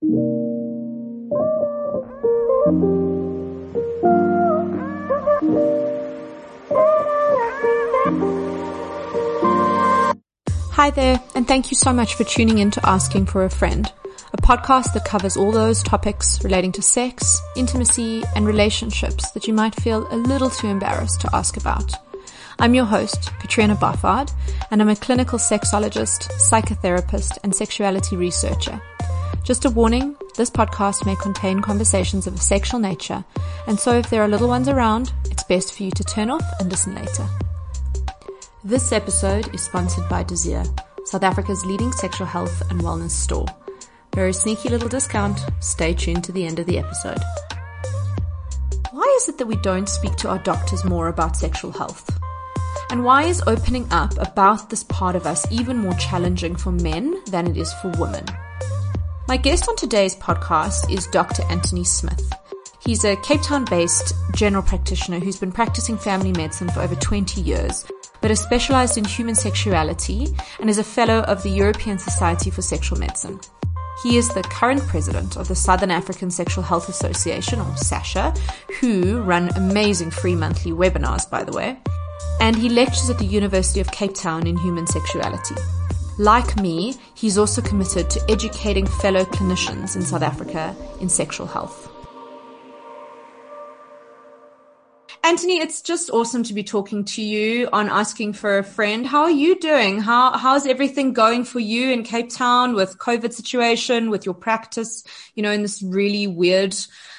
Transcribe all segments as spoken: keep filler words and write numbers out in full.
Hi there, and thank you so much for tuning in to Asking for a Friend, a podcast that covers all those topics relating to sex, intimacy, and relationships that you might feel a little too embarrassed to ask about. I'm your host, Katrina Barfard, and I'm a clinical sexologist, psychotherapist, and sexuality researcher. Just a warning, this podcast may contain conversations of a sexual nature, and so if there are little ones around, it's best for you to turn off and listen later. This episode is sponsored by Desire, South Africa's leading sexual health and wellness store. Very sneaky little discount. Stay tuned to the end of the episode. Why is it that we don't speak to our doctors more about sexual health? And why is opening up about this part of us even more challenging for men than it is for women? My guest on today's podcast is Doctor Anthony Smith. He's a Cape Town-based general practitioner who's been practicing family medicine for over twenty years, but is specialized in human sexuality and is a fellow of the European Society for Sexual Medicine. He is the current president of the Southern African Sexual Health Association, or SASHA, who run amazing free monthly webinars, by the way, and he lectures at the University of Cape Town in human sexuality. Like me, he's also committed to educating fellow clinicians in South Africa in sexual health. Anthony, it's just awesome to be talking to you on Asking for a Friend. How are you doing? How How's everything going for you in Cape Town with COVID situation, with your practice, you know, in this really weird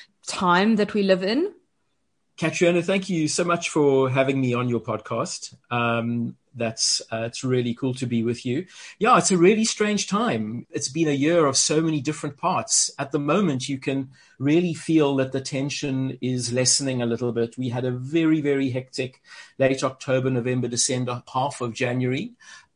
time that we live in? Katrina, thank you so much for having me on your podcast. Um, that's uh, it's really cool to be with you. Yeah, it's a really strange time. It's been a year of so many different parts. At the moment, you can really feel that the tension is lessening a little bit. We had a very, very hectic late October, November, December, half of January.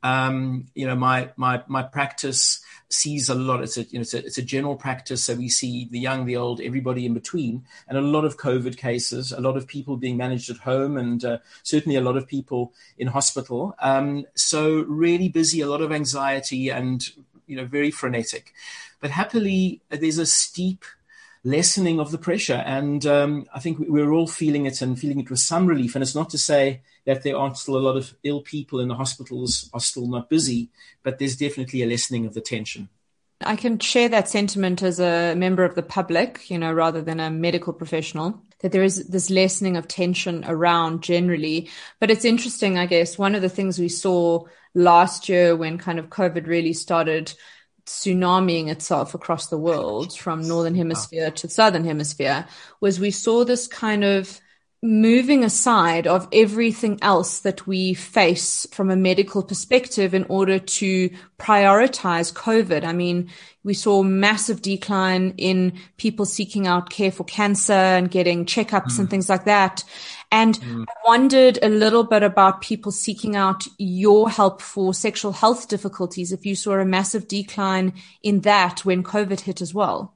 Um, you know, my my my practice sees a lot. It's a you know it's a, it's a general practice, so we see the young, the old, everybody in between, and a lot of COVID cases, a lot of people being managed at home, and uh, certainly a lot of people in hospital. Um, so really busy, a lot of anxiety, and you know very frenetic. But happily, there's a steep lessening of the pressure, and um, I think we're all feeling it and feeling it with some relief. And it's not to say that there aren't still a lot of ill people in the hospitals are still not busy, but there's definitely a lessening of the tension. I can share that sentiment as a member of the public, you know, rather than a medical professional, that there is this lessening of tension around generally. But it's interesting, I guess, one of the things we saw last year when kind of COVID really started tsunamiing itself across the world from northern hemisphere to southern hemisphere was we saw this kind of moving aside of everything else that we face from a medical perspective in order to prioritize COVID. I mean, we saw massive decline in people seeking out care for cancer and getting checkups mm. and things like that. And mm. I wondered a little bit about people seeking out your help for sexual health difficulties, if you saw a massive decline in that when COVID hit as well.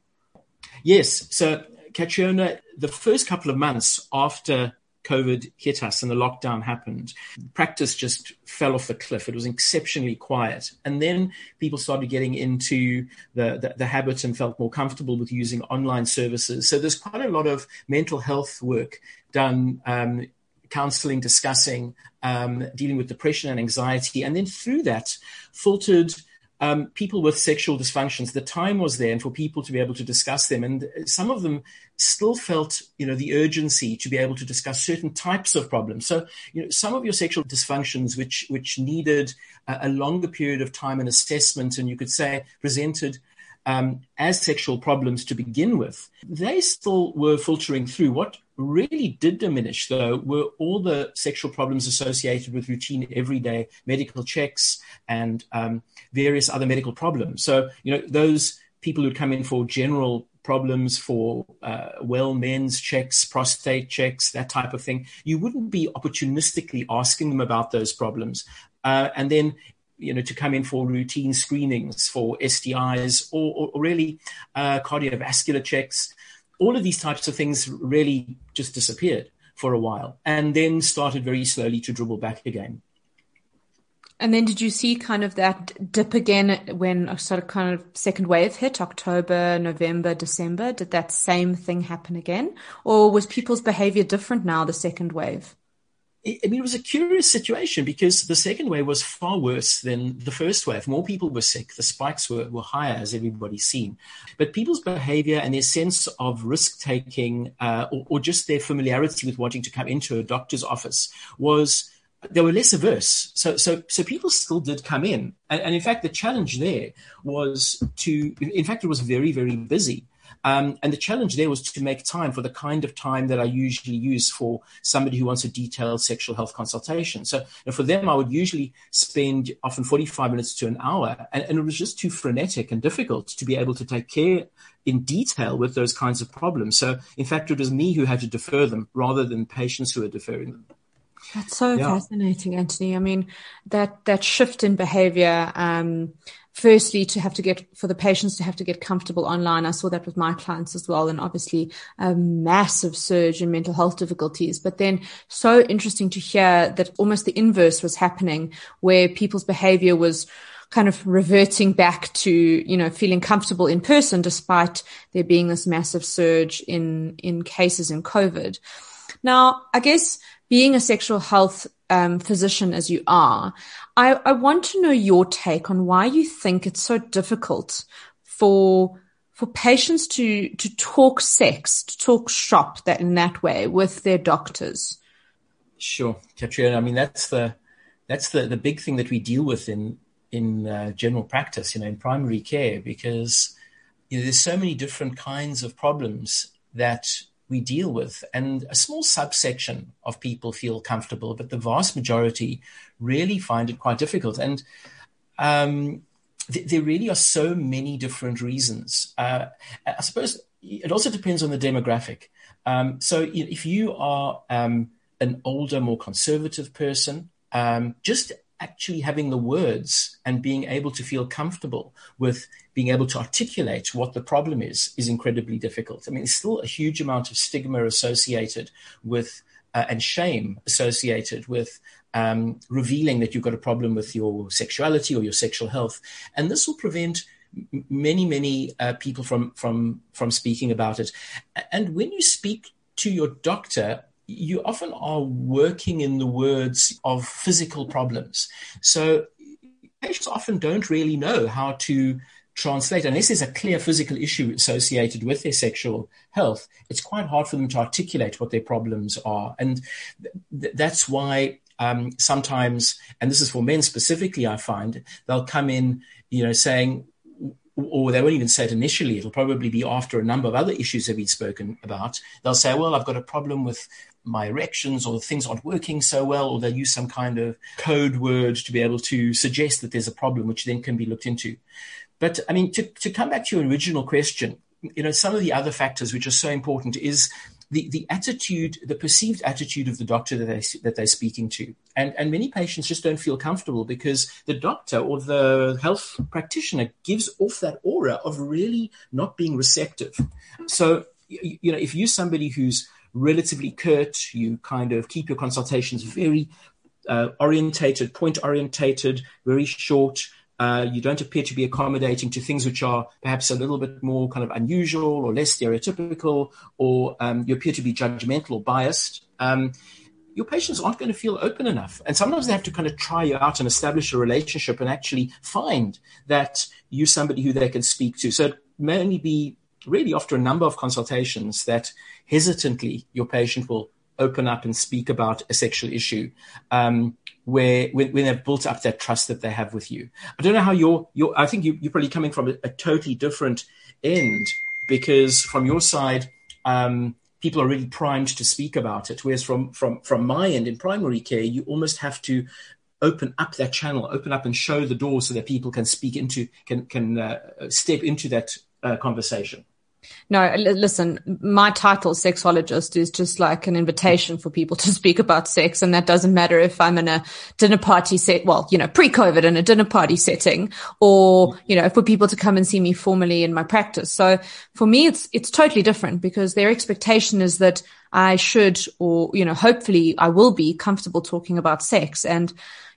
Yes. So, Katrina, the first couple of months after COVID hit us and the lockdown happened, practice just fell off the cliff. It was exceptionally quiet. And then people started getting into the, the, the habit and felt more comfortable with using online services. So there's quite a lot of mental health work done, um, counseling, discussing, um, dealing with depression and anxiety. And then through that filtered Um, people with sexual dysfunctions. The time was there and for people to be able to discuss them. And some of them still felt, you know, the urgency to be able to discuss certain types of problems. So, you know, some of your sexual dysfunctions, which, which needed a, a longer period of time and assessment, and you could say presented um, as sexual problems to begin with, they still were filtering through. What really did diminish, though, were all the sexual problems associated with routine everyday medical checks and um, various other medical problems. So, you know, those people who'd come in for general problems, for uh, well men's checks, prostate checks, that type of thing, you wouldn't be opportunistically asking them about those problems. Uh, and then you know, to come in for routine screenings for S T Is or, or, or really uh, cardiovascular checks. All of these types of things really just disappeared for a while and then started very slowly to dribble back again. And then did you see kind of that dip again when a sort of kind of second wave hit, October, November, December? Did that same thing happen again? Or was people's behavior different now, the second wave? I mean, it was a curious situation because the second wave was far worse than the first wave. More people were sick. The spikes were, were higher, as everybody's seen. But people's behavior and their sense of risk-taking uh, or, or just their familiarity with wanting to come into a doctor's office was, they were less averse. So so, so people still did come in. And, and in fact, the challenge there was to, in fact, it was very, very busy. Um, and the challenge there was to make time for the kind of time that I usually use for somebody who wants a detailed sexual health consultation. So you know, for them, I would usually spend often forty-five minutes to an hour. And, and it was just too frenetic and difficult to be able to take care in detail with those kinds of problems. So in fact, it was me who had to defer them rather than patients who were deferring them. That's so yeah. fascinating, Anthony. I mean, that, that shift in behavior, um, firstly, to have to get, for the patients to have to get comfortable online. I saw that with my clients as well. And obviously a massive surge in mental health difficulties, but then so interesting to hear that almost the inverse was happening, where people's behavior was kind of reverting back to, you know, feeling comfortable in person, despite there being this massive surge in, in cases in COVID. Now, I guess being a sexual health um, physician as you are, I, I want to know your take on why you think it's so difficult for for patients to to talk sex, to talk shop that in that way with their doctors. Sure, Katrina. I mean, that's the that's the, the big thing that we deal with in in uh, general practice, you know, in primary care, because you know, there's so many different kinds of problems that we deal with, and a small subsection of people feel comfortable, but the vast majority really find it quite difficult. And um, th- there really are so many different reasons. Uh, I suppose it also depends on the demographic. Um, so if you are um, an older, more conservative person, um, just actually having the words and being able to feel comfortable with being able to articulate what the problem is, is incredibly difficult. I mean, there's still a huge amount of stigma associated with uh, and shame associated with um, revealing that you've got a problem with your sexuality or your sexual health. And this will prevent m- many, many uh, people from, from, from speaking about it. And when you speak to your doctor, you often are working in the words of physical problems. So patients often don't really know how to translate, unless there's a clear physical issue associated with their sexual health. It's quite hard for them to articulate what their problems are. And th- that's why um, sometimes, and this is for men specifically, I find, they'll come in, you know, saying, or they won't even say it initially, it'll probably be after a number of other issues have been spoken about. They'll say, well, I've got a problem with my erections, or things aren't working so well, or they'll use some kind of code word to be able to suggest that there's a problem, which then can be looked into. But I mean, to, to come back to your original question, you know, some of the other factors which are so important is the, the attitude, the perceived attitude of the doctor that, they, that they're speaking to. And, and many patients just don't feel comfortable because the doctor or the health practitioner gives off that aura of really not being receptive. So, you, you know, if you're somebody who's relatively curt, you kind of keep your consultations very uh, orientated, point-orientated, very short, Uh, you don't appear to be accommodating to things which are perhaps a little bit more kind of unusual or less stereotypical, or um, you appear to be judgmental or biased, um, your patients aren't going to feel open enough. And sometimes they have to kind of try you out and establish a relationship and actually find that you're somebody who they can speak to. So it may only be really after a number of consultations that hesitantly your patient will open up and speak about a sexual issue, um, where when, when they've built up that trust that they have with you. I don't know how you're, you're I think you, you're probably coming from a, a totally different end, because from your side, um, people are really primed to speak about it. Whereas from, from, from my end in primary care, you almost have to open up that channel, open up and show the door so that people can speak into, can, can uh, step into that uh, conversation. No, listen, my title, sexologist, is just like an invitation for people to speak about sex. And that doesn't matter if I'm in a dinner party set, well, you know, pre-COVID in a dinner party setting, or, you know, for people to come and see me formally in my practice. So for me, it's, it's totally different, because their expectation is that I should, or, you know, hopefully I will be comfortable talking about sex. And,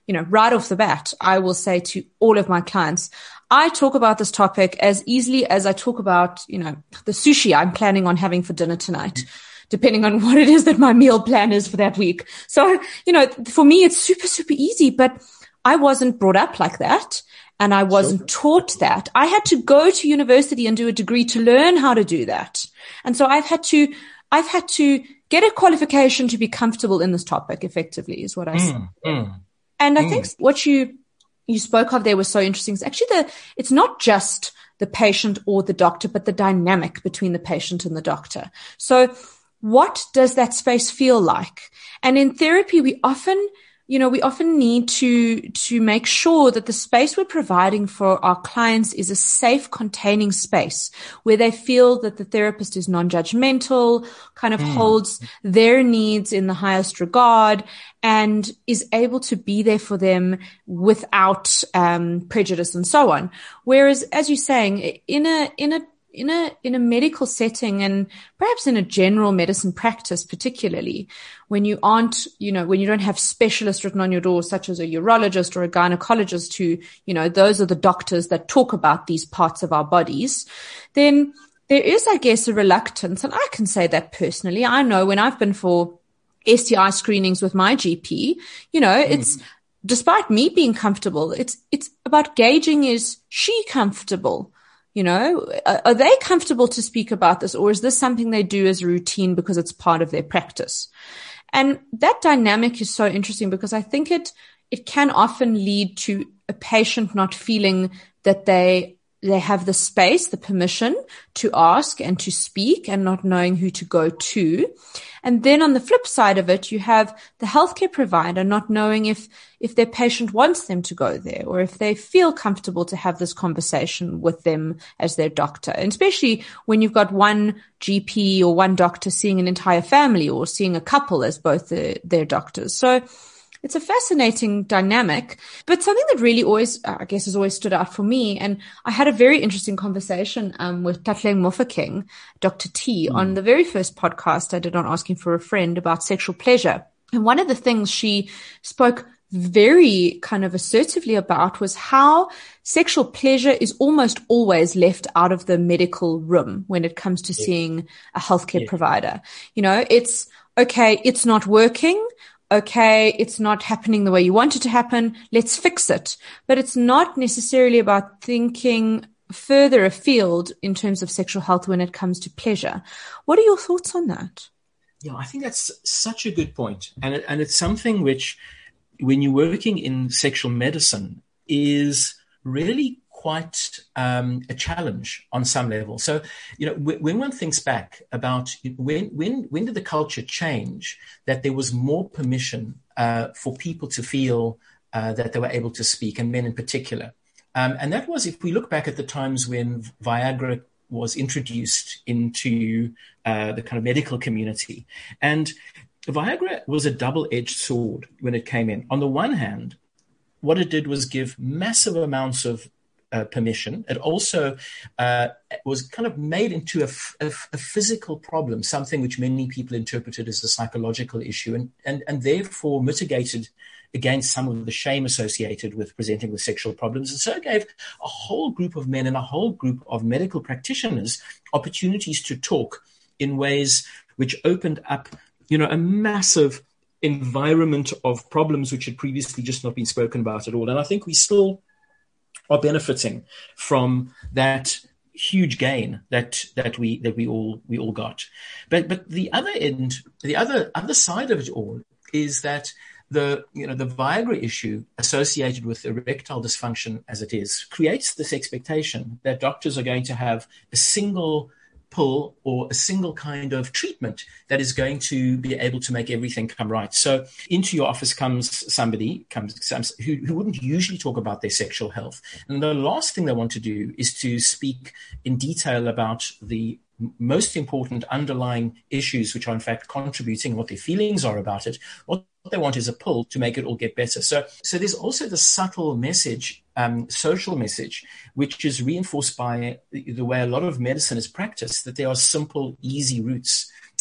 you know, right off the bat, I will say to all of my clients, I talk about this topic as easily as I talk about, you know, the sushi I'm planning on having for dinner tonight, depending on what it is that my meal plan is for that week. So, you know, for me, it's super, super easy, but I wasn't brought up like that. And I wasn't sure. taught that. I had to go to university and do a degree to learn how to do that. And so I've had to, I've had to get a qualification to be comfortable in this topic effectively is what I say. Mm, mm, and I mm. think what you, you spoke of there was so interesting. It's actually the, it's not just the patient or the doctor, but the dynamic between the patient and the doctor. So what does that space feel like? And in therapy, we often, you know, we often need to, to make sure that the space we're providing for our clients is a safe, containing space where they feel that the therapist is non-judgmental, kind of mm. holds their needs in the highest regard, and is able to be there for them without um, prejudice and so on. Whereas, as you're saying, in a, in a, in a, in a medical setting, and perhaps in a general medicine practice, particularly when you aren't, you know, when you don't have specialists written on your door, such as a urologist or a gynecologist who, you know, those are the doctors that talk about these parts of our bodies, then there is, I guess, a reluctance. And I can say that personally. I know when I've been for S T I screenings with my G P, you know, mm. it's, despite me being comfortable, it's, it's about gauging, is she comfortable? You know, are they comfortable to speak about this, or is this something they do as a routine because it's part of their practice? And that dynamic is so interesting because I think it, it can often lead to a patient not feeling that they, they have the space, the permission to ask and to speak, and not knowing who to go to. And then on the flip side of it, you have the healthcare provider not knowing if, if their patient wants them to go there, or if they feel comfortable to have this conversation with them as their doctor. And especially when you've got one G P or one doctor seeing an entire family, or seeing a couple as both the, their doctors. So it's a fascinating dynamic, but something that really always, I guess, has always stood out for me. And I had a very interesting conversation um, with Tatleng Mofokeng, Doctor T, mm. on the very first podcast I did on Asking for a Friend about sexual pleasure. And one of the things she spoke very kind of assertively about was how sexual pleasure is almost always left out of the medical room when it comes to yeah. seeing a healthcare yeah. provider. You know, it's okay, it's not working. Okay, it's not happening the way you want it to happen. Let's fix it. But it's not necessarily about thinking further afield in terms of sexual health when it comes to pleasure. What are your thoughts on that? Yeah, I think that's such a good point. And it, and it's something which, when you're working in sexual medicine, is really quite um, a challenge on some level. So, you know, w- when one thinks back about when when when did the culture change that there was more permission uh, for people to feel uh, that they were able to speak, and men in particular. Um, and that was, if we look back at the times when Viagra was introduced into uh, the kind of medical community. And Viagra was a double-edged sword when it came in. On the one hand, what it did was give massive amounts of Uh, permission. It also uh, was kind of made into a, f- a, f- a physical problem, something which many people interpreted as a psychological issue, and, and, and therefore mitigated against some of the shame associated with presenting with sexual problems. And so it gave a whole group of men and a whole group of medical practitioners opportunities to talk in ways which opened up, you know, a massive environment of problems which had previously just not been spoken about at all. And I think we still are benefiting from that huge gain that that we that we all we all got. But but the other end, the other other side of it all is that the you know the Viagra issue associated with erectile dysfunction as it is creates this expectation that doctors are going to have a single pill or a single kind of treatment that is going to be able to make everything come right. So into your office comes somebody comes who, who wouldn't usually talk about their sexual health. And the last thing they want to do is to speak in detail about the most important underlying issues, which are in fact contributing, what their feelings are about it. What they want is a pill to make it all get better. So, so there's also the subtle message, um, social message, which is reinforced by the way a lot of medicine is practiced, that there are simple, easy routes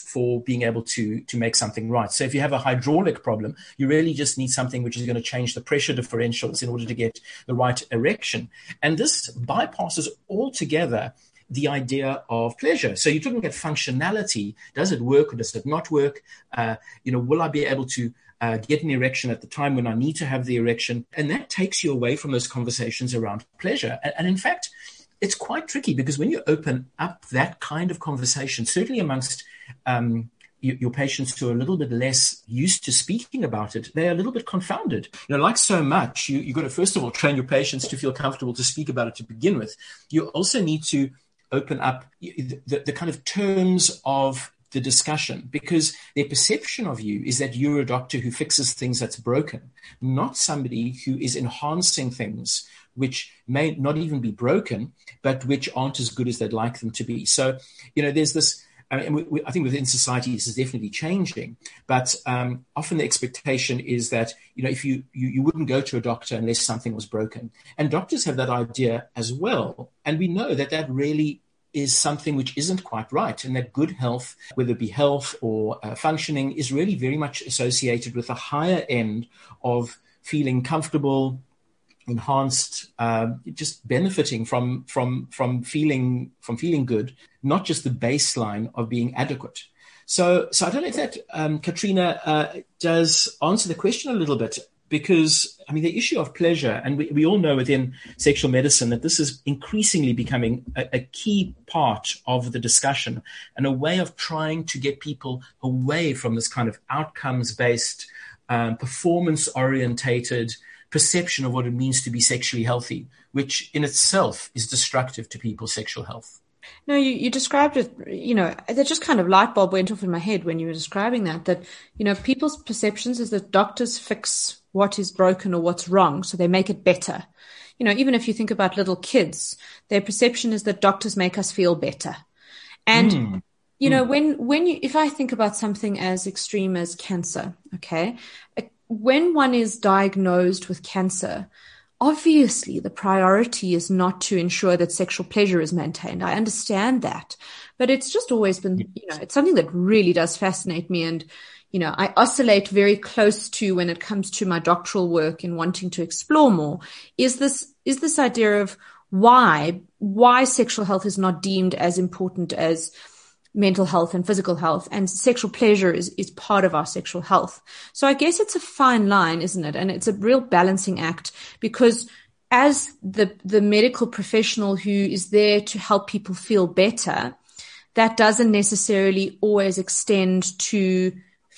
for being able to, to make something right. So if you have a hydraulic problem, you really just need something which is going to change the pressure differentials in order to get the right erection. And this bypasses altogether the idea of pleasure. So you're talking about functionality. Does it work or does it not work? Uh, you know, will I be able to uh, get an erection at the time when I need to have the erection? And that takes you away from those conversations around pleasure. And, and in fact, it's quite tricky because when you open up that kind of conversation, certainly amongst um, your, your patients who are a little bit less used to speaking about it, they're a little bit confounded. You know, like so much, you, you've got to, first of all, train your patients to feel comfortable to speak about it to begin with. You also need to open up the, the, the kind of terms of the discussion, because their perception of you is that you're a doctor who fixes things that's broken, not somebody who is enhancing things which may not even be broken, but which aren't as good as they'd like them to be. So, you know, there's this, I mean, we, we, I think within society, this is definitely changing, but um, often the expectation is that, you know, if you, you, you wouldn't go to a doctor unless something was broken. And doctors have that idea as well. And we know that that really is something which isn't quite right, and that good health, whether it be health or uh, functioning, is really very much associated with a higher end of feeling comfortable, enhanced, uh, just benefiting from from from feeling from feeling good, not just the baseline of being adequate. So, so I don't know if that, um, Katrina, uh, does answer the question a little bit. Because, I mean, the issue of pleasure, and we, we all know within sexual medicine that this is increasingly becoming a, a key part of the discussion and a way of trying to get people away from this kind of outcomes-based, um, performance-orientated perception of what it means to be sexually healthy, which in itself is destructive to people's sexual health. No, you, you described it, you know, that just kind of light bulb went off in my head when you were describing that, that, you know, people's perceptions is that doctors fix what is broken or what's wrong, so they make it better. You know, even if you think about little kids, their perception is that doctors make us feel better. And, mm. you know, mm. when, when you, if I think about something as extreme as cancer, okay, when one is diagnosed with cancer, obviously the priority is not to ensure that sexual pleasure is maintained. I understand that, but it's just always been, you know, it's something that really does fascinate me. And, you know, I oscillate very close to when it comes to my doctoral work and wanting to explore more is this, is this idea of why, why sexual health is not deemed as important as mental health and physical health, and sexual pleasure is, is part of our sexual health. So I guess it's a fine line, isn't it? And it's a real balancing act, because as the, the medical professional who is there to help people feel better, that doesn't necessarily always extend to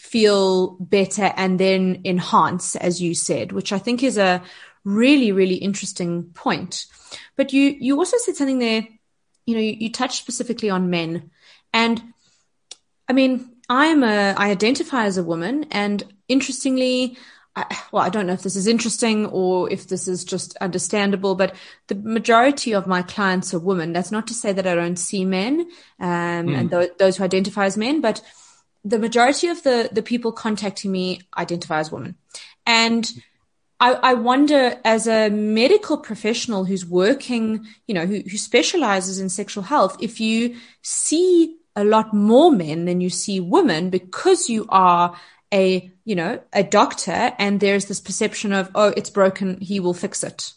feel better and then enhance, as you said, which I think is a really, really interesting point. But you, you also said something there, you know, you, you touched specifically on men. And I mean, I'm a, I identify as a woman, and interestingly, I, well, I don't know if this is interesting or if this is just understandable, but the majority of my clients are women. That's not to say that I don't see men, um, mm. and th- those who identify as men, but the majority of the, the people contacting me identify as women. And I, I wonder, as a medical professional who's working, you know, who, who specializes in sexual health, if you see a lot more men than you see women because you are a, you know, a doctor, and there's this perception of, oh, it's broken, he will fix it.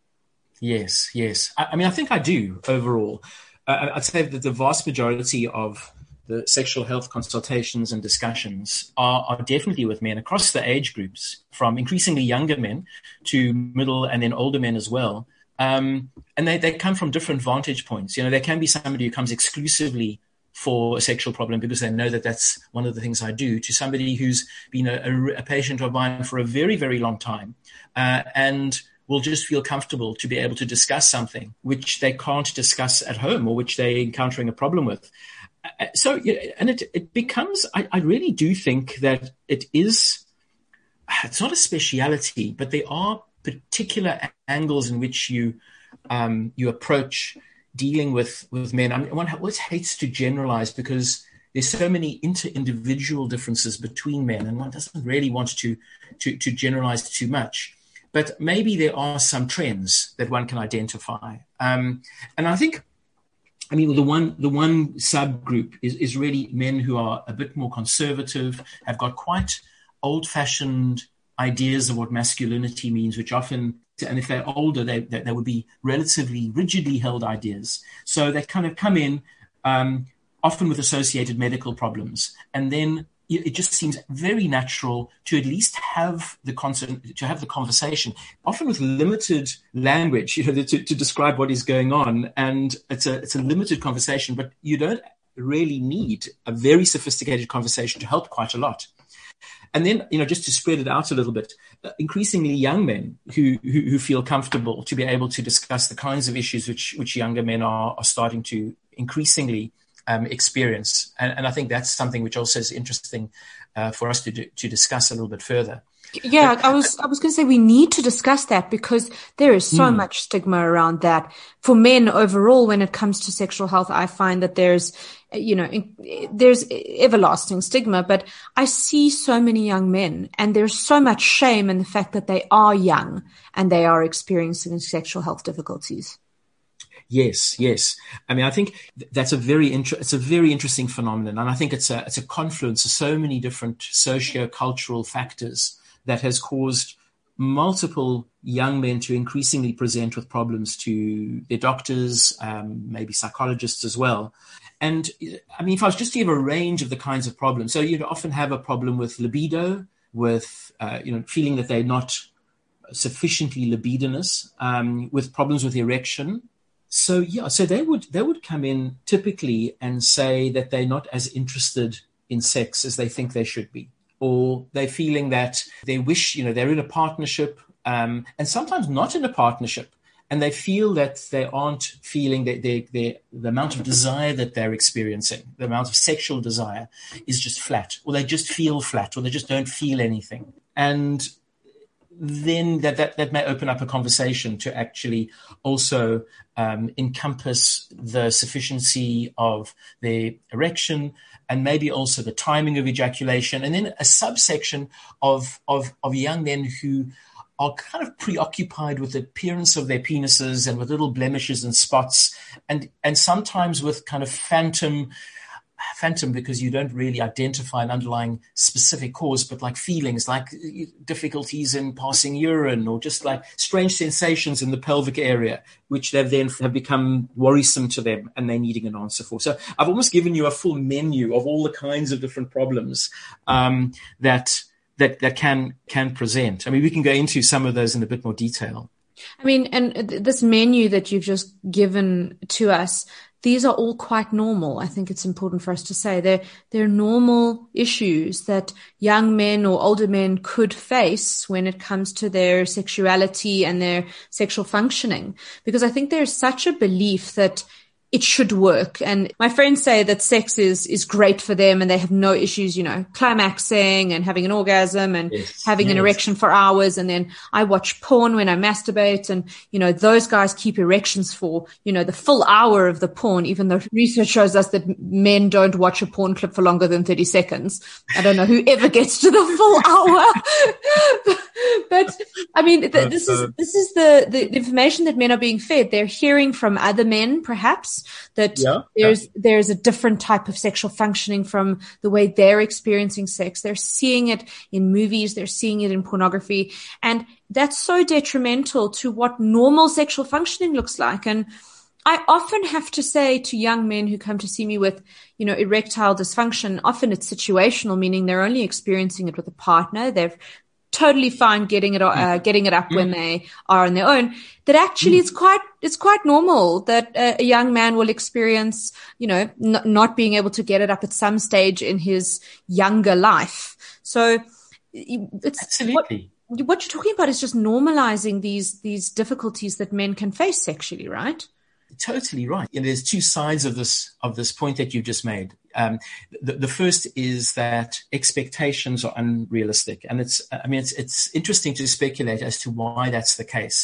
Yes, yes. I, I mean, I think I do overall. Uh, I'd say that the vast majority of the sexual health consultations and discussions are, are definitely with men across the age groups, from increasingly younger men to middle and then older men as well. Um, and they, they come from different vantage points. You know, there can be somebody who comes exclusively for a sexual problem because they know that that's one of the things I do, to somebody who's been a, a, a patient of mine for a very, very long time, uh, and will just feel comfortable to be able to discuss something which they can't discuss at home or which they're encountering a problem with. Uh, so, and it, it becomes, I, I really do think that it is, it's not a speciality, but there are particular angles in which you, um, you approach dealing with, with men. I mean, one always hates to generalize because there's so many inter-individual differences between men, and one doesn't really want to, to, to generalize too much. But maybe there are some trends that one can identify. Um, and I think I mean, the one the one subgroup is, is really men who are a bit more conservative, have got quite old-fashioned ideas of what masculinity means, which often, and if they're older, they, they, they would be relatively rigidly held ideas. So they kind of come in, um, often with associated medical problems, and then it just seems very natural to at least have the concert, to have the conversation, often with limited language, you know, to, to describe what is going on. And it's a it's a limited conversation, but you don't really need a very sophisticated conversation to help quite a lot. And then, you know, just to spread it out a little bit, increasingly young men who, who, who feel comfortable to be able to discuss the kinds of issues which, which younger men are, are starting to increasingly um, experience. And, and I think that's something which also is interesting uh, for us to do, to discuss a little bit further. Yeah, I was I was going to say we need to discuss that because there is so mm. much stigma around that. For men overall, when it comes to sexual health, I find that there's, you know, there's everlasting stigma, but I see so many young men and there's so much shame in the fact that they are young and they are experiencing sexual health difficulties. Yes, yes. I mean, I think that's a very inter- it's a very interesting phenomenon, and I think it's a it's a confluence of so many different socio-cultural factors that has caused multiple young men to increasingly present with problems to their doctors, um, maybe psychologists as well. And I mean, if I was just to give a range of the kinds of problems, so you'd often have a problem with libido, with, uh, you know, feeling that they're not sufficiently libidinous, um, with problems with erection. So, yeah, so they would, they would come in typically and say that they're not as interested in sex as they think they should be. Or they're feeling that they wish, you know, they're in a partnership, um, and sometimes not in a partnership, and they feel that they aren't feeling that they, they, the amount of desire that they're experiencing, the amount of sexual desire is just flat, or they just feel flat, or they just don't feel anything. And then that, that, that may open up a conversation to actually also um, encompass the sufficiency of their erection, and maybe also the timing of ejaculation, and then a subsection of, of, of young men who are kind of preoccupied with the appearance of their penises and with little blemishes and spots, and, and sometimes with kind of phantom, phantom because you don't really identify an underlying specific cause, but like feelings like difficulties in passing urine or just like strange sensations in the pelvic area, which they've then have become worrisome to them and they're needing an answer for. So I've almost given you a full menu of all the kinds of different problems um, that that that can can present. I mean, we can go into some of those in a bit more detail. I mean, and this menu that you've just given to us, these are all quite normal. I think it's important for us to say they're, they're normal issues that young men or older men could face when it comes to their sexuality and their sexual functioning. Because I think there's such a belief that it should work. And my friends say that sex is, is great for them and they have no issues, you know, climaxing and having an orgasm and yes, having yes. an erection for hours. And then I watch porn when I masturbate and, you know, those guys keep erections for, you know, the full hour of the porn, even though research shows us that men don't watch a porn clip for longer than thirty seconds. I don't know who ever gets to the full hour. But I mean, th- this is, this is the, the information that men are being fed. They're hearing from other men, perhaps, that yeah, there's, yeah. there's a different type of sexual functioning from the way they're experiencing sex. They're seeing it in movies. They're seeing it in pornography. And that's so detrimental to what normal sexual functioning looks like. And I often have to say to young men who come to see me with, you know, erectile dysfunction, often it's situational, meaning they're only experiencing it with a partner. They're totally fine getting it, uh, getting it up mm. when they are on their own, that actually mm. it's quite, it's quite normal that a, a young man will experience, you know, n- not being able to get it up at some stage in his younger life. So it's absolutely what, what you're talking about is just normalizing these, these difficulties that men can face sexually, right? Totally right. And there's two sides of this, of this point that you just made. Um, the, the first is that expectations are unrealistic. And it's, I mean, it's, it's interesting to speculate as to why that's the case.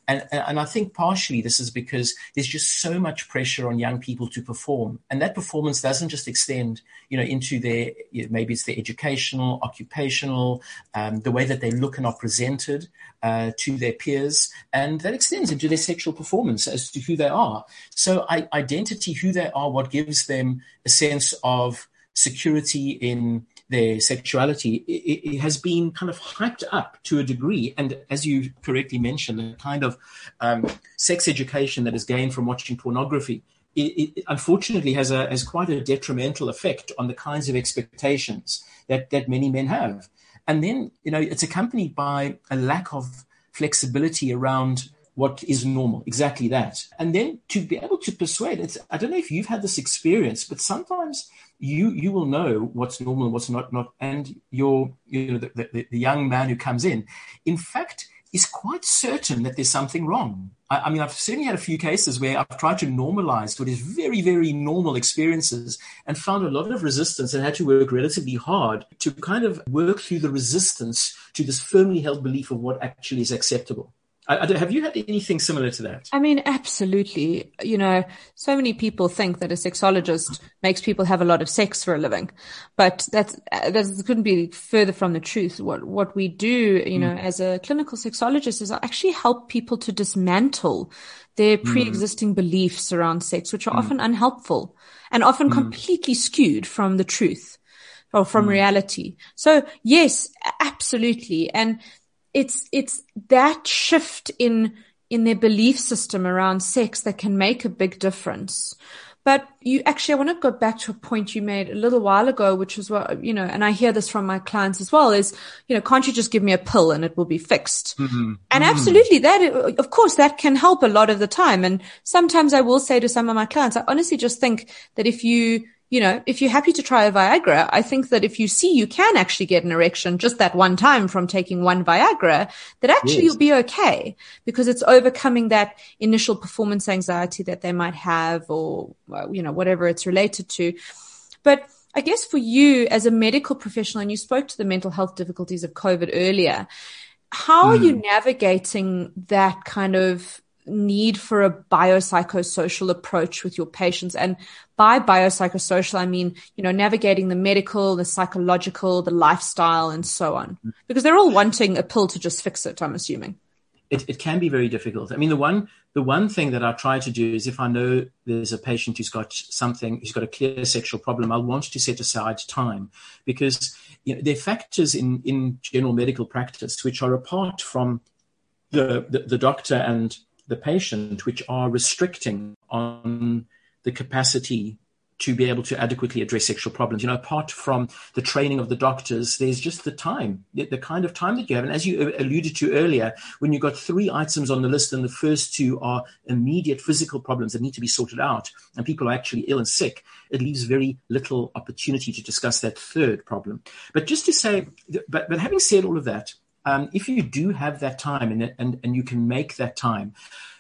And, and I think partially this is because there's just so much pressure on young people to perform. And that performance doesn't just extend, you know, into their, you know, maybe it's their educational, occupational, um, the way that they look and are presented uh, to their peers. And that extends into their sexual performance as to who they are. So I, identity, who they are, what gives them a sense of security in their sexuality, it, it has been kind of hyped up to a degree. And as you correctly mentioned, the kind of um, sex education that is gained from watching pornography, it, it unfortunately has a has quite a detrimental effect on the kinds of expectations that, that many men have. And then, you know, it's accompanied by a lack of flexibility around what is normal, exactly that. And then to be able to persuade, it's, I don't know if you've had this experience, but sometimes you you will know what's normal and what's not, not and your, you know, the, the, the young man who comes in, in fact, is quite certain that there's something wrong. I, I mean, I've certainly had a few cases where I've tried to normalize what is very, very normal experiences and found a lot of resistance and had to work relatively hard to kind of work through the resistance to this firmly held belief of what actually is acceptable. I, I, have you had anything similar to that? I mean, absolutely. You know, so many people think that a sexologist makes people have a lot of sex for a living, but that's, that couldn't be further from the truth. What, what we do, you know, mm. as a clinical sexologist is actually help people to dismantle their pre-existing mm. beliefs around sex, which are mm. often unhelpful and often mm. completely skewed from the truth or from mm. reality. So yes, absolutely. And It's, it's that shift in, in their belief system around sex that can make a big difference. But you actually, I want to go back to a point you made a little while ago, which is what, you know, and I hear this from my clients as well is, you know, can't you just give me a pill and it will be fixed? Mm-hmm. And mm-hmm. absolutely that, of course, that can help a lot of the time. And sometimes I will say to some of my clients, I honestly just think that if you, you know, if you're happy to try a Viagra, I think that if you see you can actually get an erection just that one time from taking one Viagra, that actually yes. you'll be okay because it's overcoming that initial performance anxiety that they might have or, you know, whatever it's related to. But I guess for you as a medical professional, and you spoke to the mental health difficulties of COVID earlier, how mm. are you navigating that kind of need for a biopsychosocial approach with your patients? And by biopsychosocial, I mean, you know, navigating the medical, the psychological, the lifestyle, and so on, because they're all wanting a pill to just fix it, I'm assuming. It, it can be very difficult. I mean, the one the one thing that I try to do is if I know there's a patient who's got something, who's got a clear sexual problem, I'll want to set aside time because, you know, there are factors in, in general medical practice which are apart from the, the, the doctor and the patient, which are restricting on the capacity to be able to adequately address sexual problems. You know, apart from the training of the doctors, there's just the time, the, the kind of time that you have. And as you alluded to earlier, when you've got three items on the list and the first two are immediate physical problems that need to be sorted out and people are actually ill and sick, it leaves very little opportunity to discuss that third problem. But just to say, but, but having said all of that, Um, if you do have that time and, and, and you can make that time,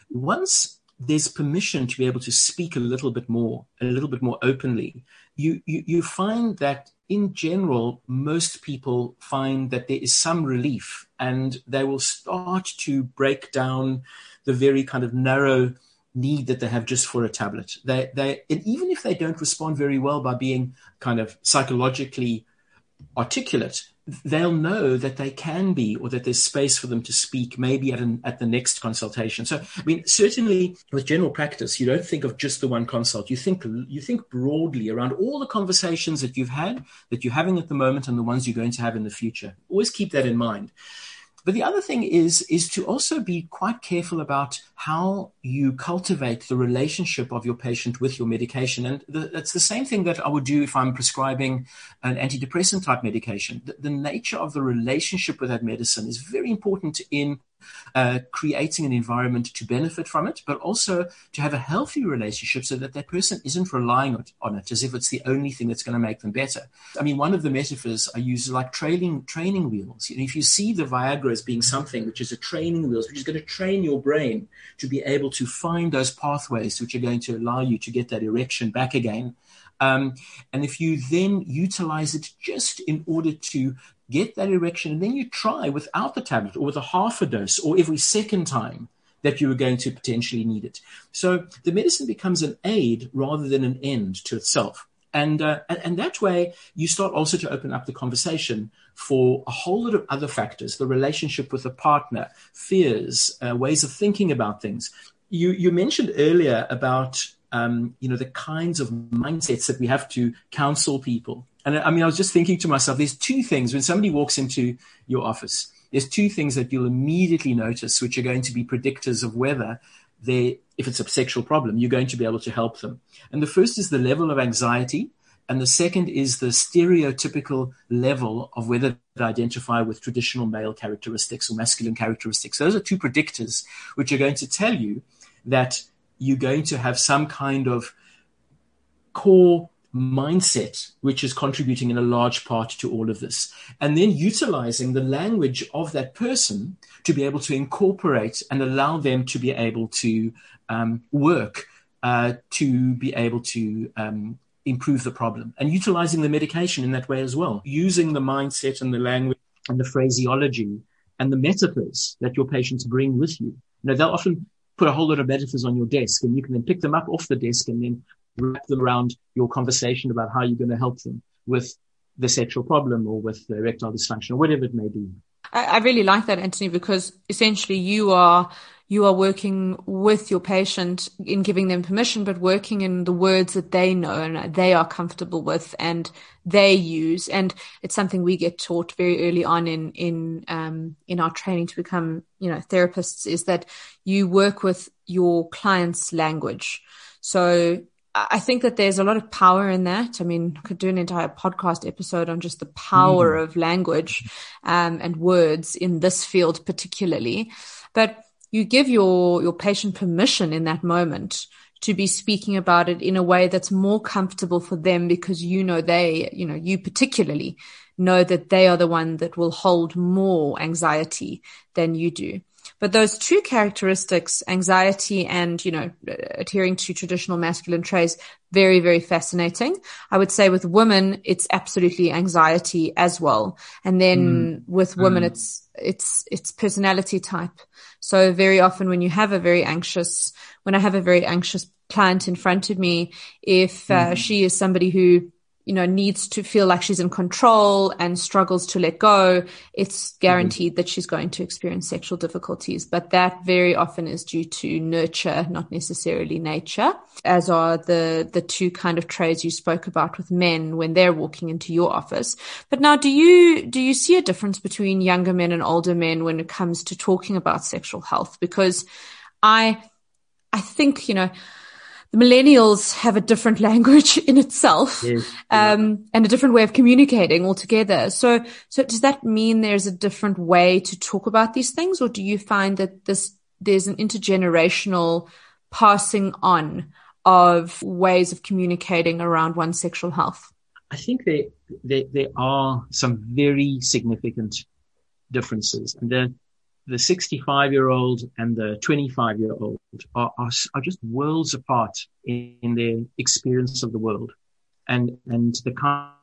once there's permission to be able to speak a little bit more, a little bit more openly, you, you, you find that in general, most people find that there is some relief and they will start to break down the very kind of narrow need that they have just for a tablet. They, they, and even if they don't respond very well by being kind of psychologically articulate, they'll know that they can be, or that there's space for them to speak maybe at an, at the next consultation. So, I mean, certainly with general practice, you don't think of just the one consult. You think, you think broadly around all the conversations that you've had, that you're having at the moment and the ones you're going to have in the future. Always keep that in mind. But the other thing is, is to also be quite careful about how you cultivate the relationship of your patient with your medication. And the, that's the same thing that I would do if I'm prescribing an antidepressant type medication. The, the nature of the relationship with that medicine is very important in uh, creating an environment to benefit from it, but also to have a healthy relationship so that that person isn't relying on it as if it's the only thing that's going to make them better. I mean, one of the metaphors I use is like training, training wheels. You know, if you see the Viagra as being something which is a training wheels, which is going to train your brain to be able to find those pathways which are going to allow you to get that erection back again. Um, and if you then utilize it just in order to get that erection, and then you try without the tablet or with a half a dose or every second time that you were going to potentially need it. So the medicine becomes an aid rather than an end to itself. And, uh, and and that way, you start also to open up the conversation for a whole lot of other factors, the relationship with a partner, fears, uh, ways of thinking about things. You you mentioned earlier about, um, you know, the kinds of mindsets that we have to counsel people. And I mean, I was just thinking to myself, there's two things. When somebody walks into your office, there's two things that you'll immediately notice, which are going to be predictors of whether they, if it's a sexual problem, you're going to be able to help them. And the first is the level of anxiety. And the second is the stereotypical level of whether they identify with traditional male characteristics or masculine characteristics. Those are two predictors which are going to tell you that you're going to have some kind of core mindset, which is contributing in a large part to all of this. And then utilizing the language of that person to be able to incorporate and allow them to be able to um, work uh, to be able to um, improve the problem, and utilizing the medication in that way as well, using the mindset and the language and the phraseology and the metaphors that your patients bring with you. You know, they'll often put a whole lot of metaphors on your desk, and you can then pick them up off the desk and then wrap them around your conversation about how you're going to help them with the sexual problem or with the erectile dysfunction or whatever it may be. I, I really like that, Anthony, because essentially you are you are working with your patient in giving them permission, but working in the words that they know and they are comfortable with and they use. And it's something we get taught very early on in in um, in our training to become, you know, therapists, is that you work with your client's language. So I think that there's a lot of power in that. I mean, I could do an entire podcast episode on just the power mm. of language um, and words in this field particularly. But you give your, your patient permission in that moment to be speaking about it in a way that's more comfortable for them, because you know they, you know, you particularly know that they are the one that will hold more anxiety than you do. But those two characteristics, anxiety and, you know, adhering to traditional masculine traits, very, very fascinating. I would say with women, it's absolutely anxiety as well. And then mm. with women, mm. it's, it's, it's personality type. So very often when you have a very anxious, when I have a very anxious client in front of me, if uh, mm. she is somebody who, you know, needs to feel like she's in control and struggles to let go, it's guaranteed mm-hmm. that she's going to experience sexual difficulties. But that very often is due to nurture, not necessarily nature, as are the, the two kind of traits you spoke about with men when they're walking into your office. But now, do you, do you see a difference between younger men and older men when it comes to talking about sexual health? Because I, I think, you know, the millennials have a different language in itself, yes, um, yeah. and a different way of communicating altogether. So, so does that mean there's a different way to talk about these things, or do you find that this, there's an intergenerational passing on of ways of communicating around one's sexual health? I think there, there, there are some very significant differences, and the the sixty-five-year-old and the twenty-five-year-old are, are, are just worlds apart in, in their experience of the world and, and the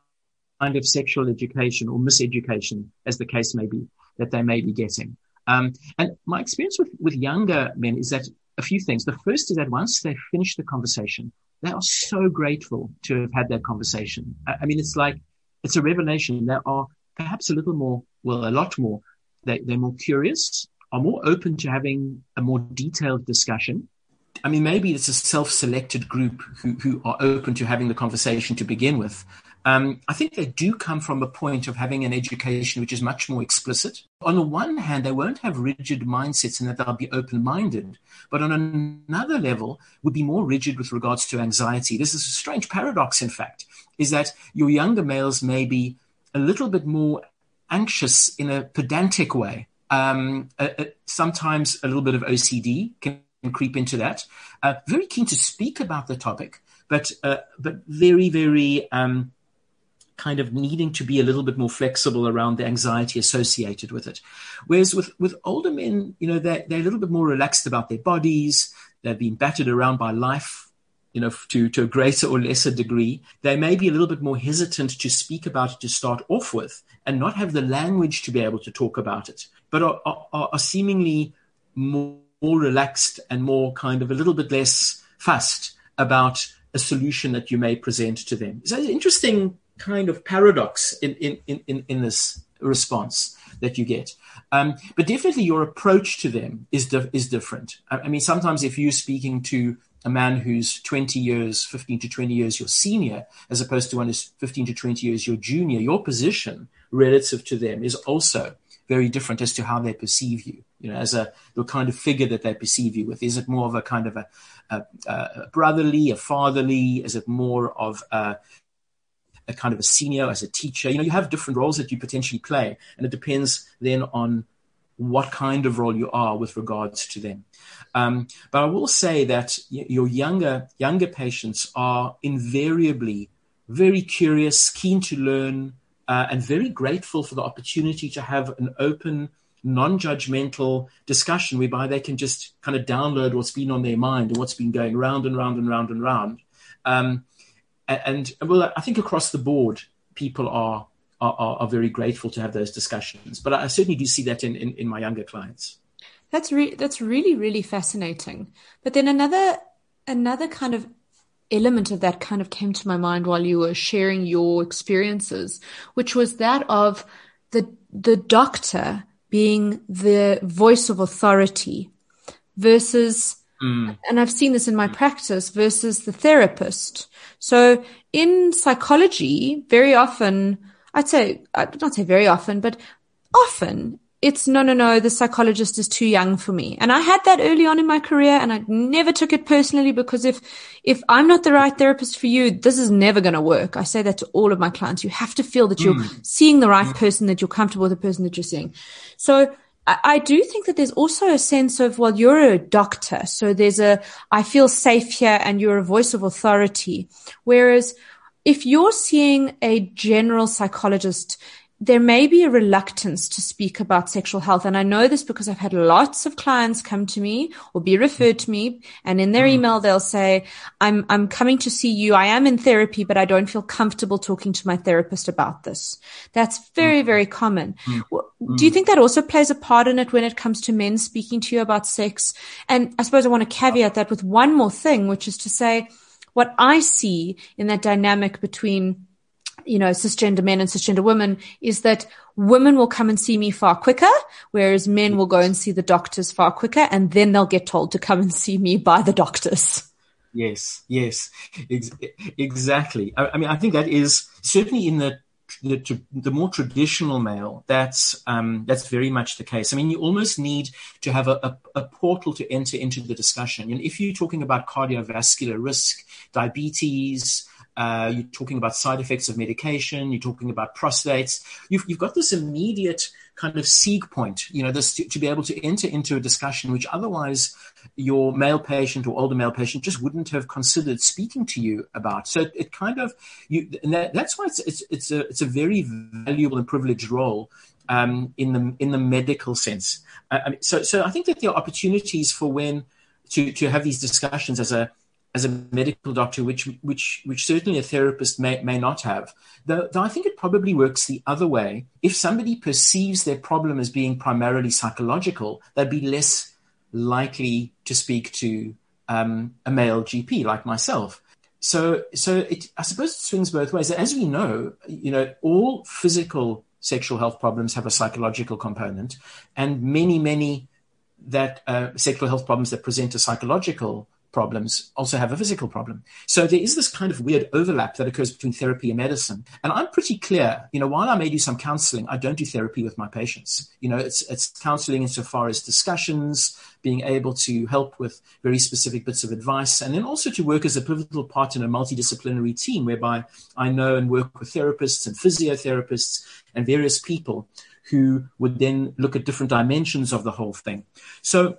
kind of sexual education or miseducation, as the case may be, that they may be getting. Um, and my experience with, with younger men is that a few things. The first is that once they finish the conversation, they are so grateful to have had that conversation. I, I mean, it's like, it's a revelation. They are perhaps a little more, well, a lot more. They, they're more curious, are more open to having a more detailed discussion. I mean, maybe it's a self-selected group who, who are open to having the conversation to begin with. Um, I think they do come from a point of having an education which is much more explicit. On the one hand, they won't have rigid mindsets in that they'll be open-minded, but on another level would be more rigid with regards to anxiety. This is a strange paradox, in fact, is that your younger males may be a little bit more anxious in a pedantic way. Um, uh, uh, sometimes a little bit of O C D can creep into that. Uh, very keen to speak about the topic, but uh, but very, very um, kind of needing to be a little bit more flexible around the anxiety associated with it. Whereas with, with older men, you know, they're, they're a little bit more relaxed about their bodies. They've been battered around by life, you know, to, to a greater or lesser degree. They may be a little bit more hesitant to speak about it to start off with and not have the language to be able to talk about it, but are, are, are seemingly more, more relaxed and more kind of a little bit less fussed about a solution that you may present to them. So it's an interesting kind of paradox in, in, in, in this response that you get. Um, but definitely your approach to them is di- is different. I, I mean, sometimes if you're speaking to a man who's twenty years, fifteen to twenty years your senior, as opposed to one who's fifteen to twenty years your junior, your position relative to them is also very different as to how they perceive you, you know, as a the kind of figure that they perceive you with. Is it more of a kind of a, a, a brotherly, a fatherly? Is it more of a, a kind of a senior, as a teacher? You know, you have different roles that you potentially play, and it depends then on what kind of role you are with regards to them. Um, but I will say that your younger younger patients are invariably very curious, keen to learn, uh, and very grateful for the opportunity to have an open, non-judgmental discussion whereby they can just kind of download what's been on their mind and what's been going round and round and round and round. Um, and, and well, I think across the board, people are Are, are very grateful to have those discussions. But I certainly do see that in, in, in my younger clients. That's re- that's really, really fascinating. But then another another kind of element of that kind of came to my mind while you were sharing your experiences, which was that of the the doctor being the voice of authority versus, mm. and I've seen this in my practice, versus the therapist. So in psychology, very often, I'd say, I'd not say very often, but often it's no, no, no, the psychologist is too young for me. And I had that early on in my career, and I never took it personally, because if, if I'm not the right therapist for you, this is never going to work. I say that to all of my clients. You have to feel that you're mm. seeing the right person, that you're comfortable with the person that you're seeing. So I, I do think that there's also a sense of, well, you're a doctor, so there's a, I feel safe here, and you're a voice of authority. Whereas if you're seeing a general psychologist, there may be a reluctance to speak about sexual health. And I know this because I've had lots of clients come to me or be referred to me, and in their email, they'll say, I'm, I'm coming to see you. I am in therapy, but I don't feel comfortable talking to my therapist about this. That's very, very common. Do you think that also plays a part in it when it comes to men speaking to you about sex? And I suppose I want to caveat that with one more thing, which is to say, what I see in that dynamic between, you know, cisgender men and cisgender women is that women will come and see me far quicker, whereas men will go and see the doctors far quicker, and then they'll get told to come and see me by the doctors. Yes, yes, ex- exactly. I, I mean, I think that is certainly in the the, the more traditional male, that's um, that's very much the case. I mean, you almost need to have a, a, a portal to enter into the discussion. And if you're talking about cardiovascular risk, diabetes, uh, you're talking about side effects of medication, you're talking about prostates, you've, you've got this immediate kind of seek point, you know, this to, to be able to enter into a discussion which otherwise your male patient or older male patient just wouldn't have considered speaking to you about. So it, it kind of, you, and that, that's why it's, it's, it's a, it's a very valuable and privileged role um, in the, in the medical sense. I, I mean, so, so I think that there are opportunities for when to, to have these discussions as a, as a medical doctor, which which which certainly a therapist may may not have. Though, though I think it probably works the other way. If somebody perceives their problem as being primarily psychological, they'd be less likely to speak to um, a male G P like myself. So so it, I suppose it swings both ways. As we know, you know, all physical sexual health problems have a psychological component, and many many that uh, sexual health problems that present a psychological problems also have a physical problem. So there is this kind of weird overlap that occurs between therapy and medicine. And I'm pretty clear, you know, while I may do some counseling, I don't do therapy with my patients. You know, it's it's counseling insofar as discussions, being able to help with very specific bits of advice, and then also to work as a pivotal part in a multidisciplinary team whereby I know and work with therapists and physiotherapists and various people who would then look at different dimensions of the whole thing. So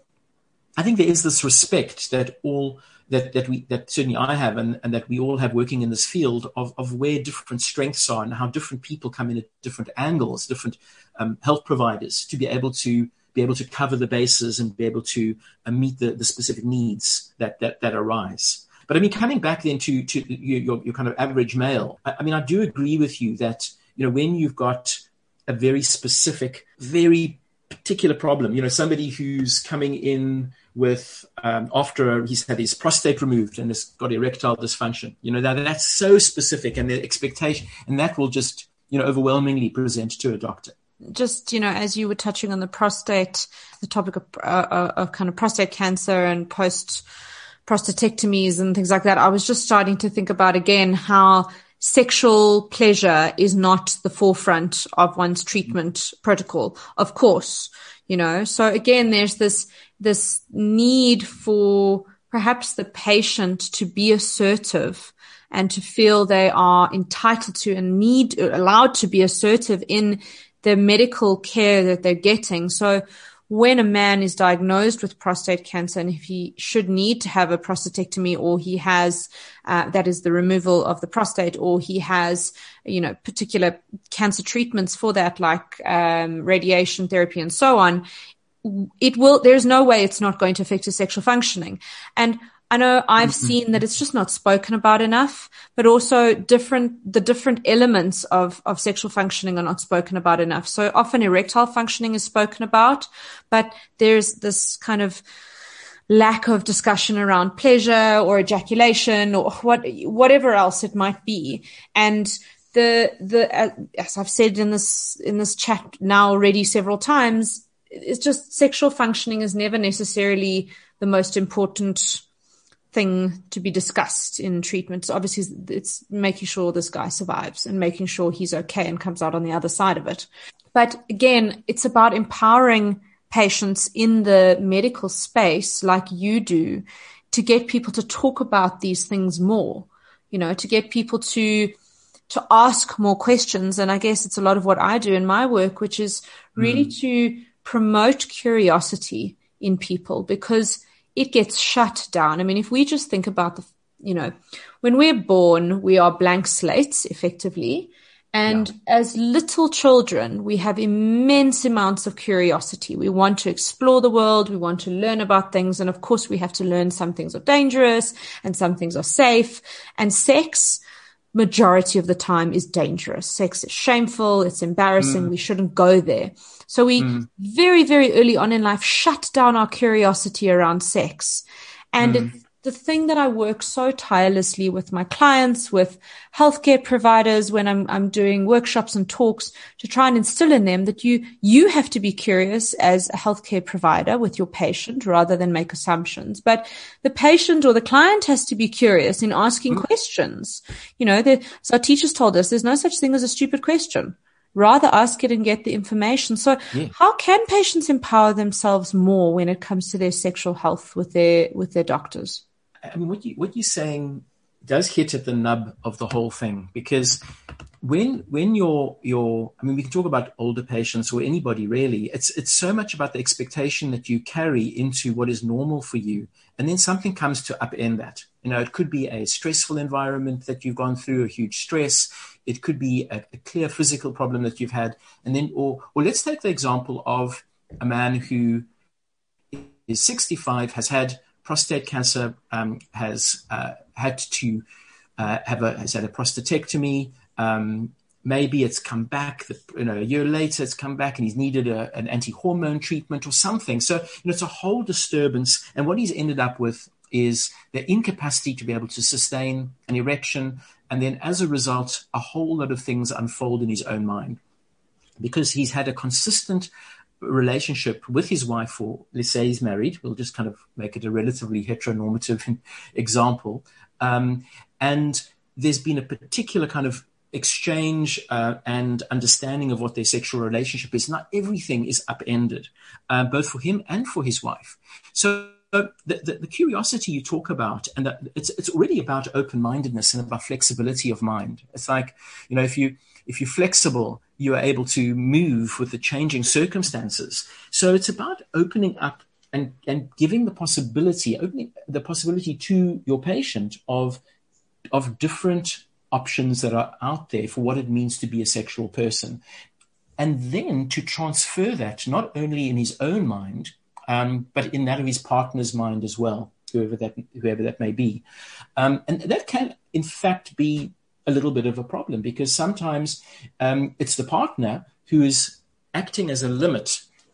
I think there is this respect that all that that we that certainly I have and, and that we all have working in this field of, of where different strengths are and how different people come in at different angles, different um, health providers, to be able to be able to cover the bases and be able to uh, meet the, the specific needs that, that that arise. But I mean, coming back then to to your your kind of average male, I, I mean, I do agree with you that, you know, when you've got a very specific, very particular problem, you know, somebody who's coming in with um, after he's had his prostate removed and has got erectile dysfunction. You know, that that's so specific, and the expectation, and that will just, you know, overwhelmingly present to a doctor. Just, you know, as you were touching on the prostate, the topic of, uh, of kind of prostate cancer and post prostatectomies and things like that, I was just starting to think about again how sexual pleasure is not the forefront of one's treatment protocol, of course, you know. So again, there's this, this need for perhaps the patient to be assertive and to feel they are entitled to and need, allowed to be assertive in the medical care that they're getting. So when a man is diagnosed with prostate cancer, and if he should need to have a prostatectomy, or he has, uh, that is the removal of the prostate, or he has, you know, particular cancer treatments for that, like um, radiation therapy and so on, it will, there's no way it's not going to affect his sexual functioning. And I know I've mm-hmm. seen that it's just not spoken about enough, but also different, the different elements of, of sexual functioning are not spoken about enough. So often erectile functioning is spoken about, but there's this kind of lack of discussion around pleasure or ejaculation or what, whatever else it might be. And the, the, uh, as I've said in this, in this chat now already several times, it's just sexual functioning is never necessarily the most important thing to be discussed in treatment. So obviously it's making sure this guy survives and making sure he's okay and comes out on the other side of it. But again, it's about empowering patients in the medical space like you do to get people to talk about these things more, you know, to get people to to ask more questions. And I guess it's a lot of what I do in my work, which is really mm. to promote curiosity in people, because it gets shut down. I mean, if we just think about the, you know, when we're born, we are blank slates effectively. And yeah. as little children, we have immense amounts of curiosity. We want to explore the world. We want to learn about things. And of course, we have to learn some things are dangerous and some things are safe. And sex, majority of the time, is dangerous. Sex is shameful. It's embarrassing. Mm. We shouldn't go there. So we mm. very, very early on in life shut down our curiosity around sex. And mm. it's the thing that I work so tirelessly with my clients, with healthcare providers, when I'm, I'm doing workshops and talks, to try and instill in them that you, you have to be curious as a healthcare provider with your patient rather than make assumptions. But the patient or the client has to be curious in asking mm. questions. You know, the, so our teachers told us there's no such thing as a stupid question. Rather ask it and get the information. So yeah. how can patients empower themselves more when it comes to their sexual health with their, with their doctors? I mean, what you, what you're saying does hit at the nub of the whole thing, because when, when you're, you're, I mean, we can talk about older patients or anybody really. It's, it's so much about the expectation that you carry into what is normal for you. And then something comes to upend that. You know, it could be a stressful environment that you've gone through, a huge stress. It could be a, a clear physical problem that you've had. And then, or, or let's take the example of a man who is sixty-five, has had prostate cancer, um, has uh, had to uh, have a, has had a prostatectomy. Um, maybe it's come back, the, you know, a year later it's come back and he's needed a, an anti-hormone treatment or something. So, you know, it's a whole disturbance. And what he's ended up with is the incapacity to be able to sustain an erection. And then as a result, a whole lot of things unfold in his own mind, because he's had a consistent relationship with his wife, or let's say he's married. We'll just kind of make it a relatively heteronormative example. Um, and there's been a particular kind of exchange uh, and understanding of what their sexual relationship is. Not everything is upended, uh, both for him and for his wife. So the, the, the curiosity you talk about, and that it's it's already about open-mindedness and about flexibility of mind. It's like, you know, if you if you're flexible, you are able to move with the changing circumstances. So it's about opening up and, and giving the possibility, opening the possibility to your patient of of different options that are out there for what it means to be a sexual person. And then to transfer that not only in his own mind, um, but in that of his partner's mind as well, whoever that whoever that may be. Um, and that can, in fact, be a little bit of a problem, because sometimes um, it's the partner who is acting as a limit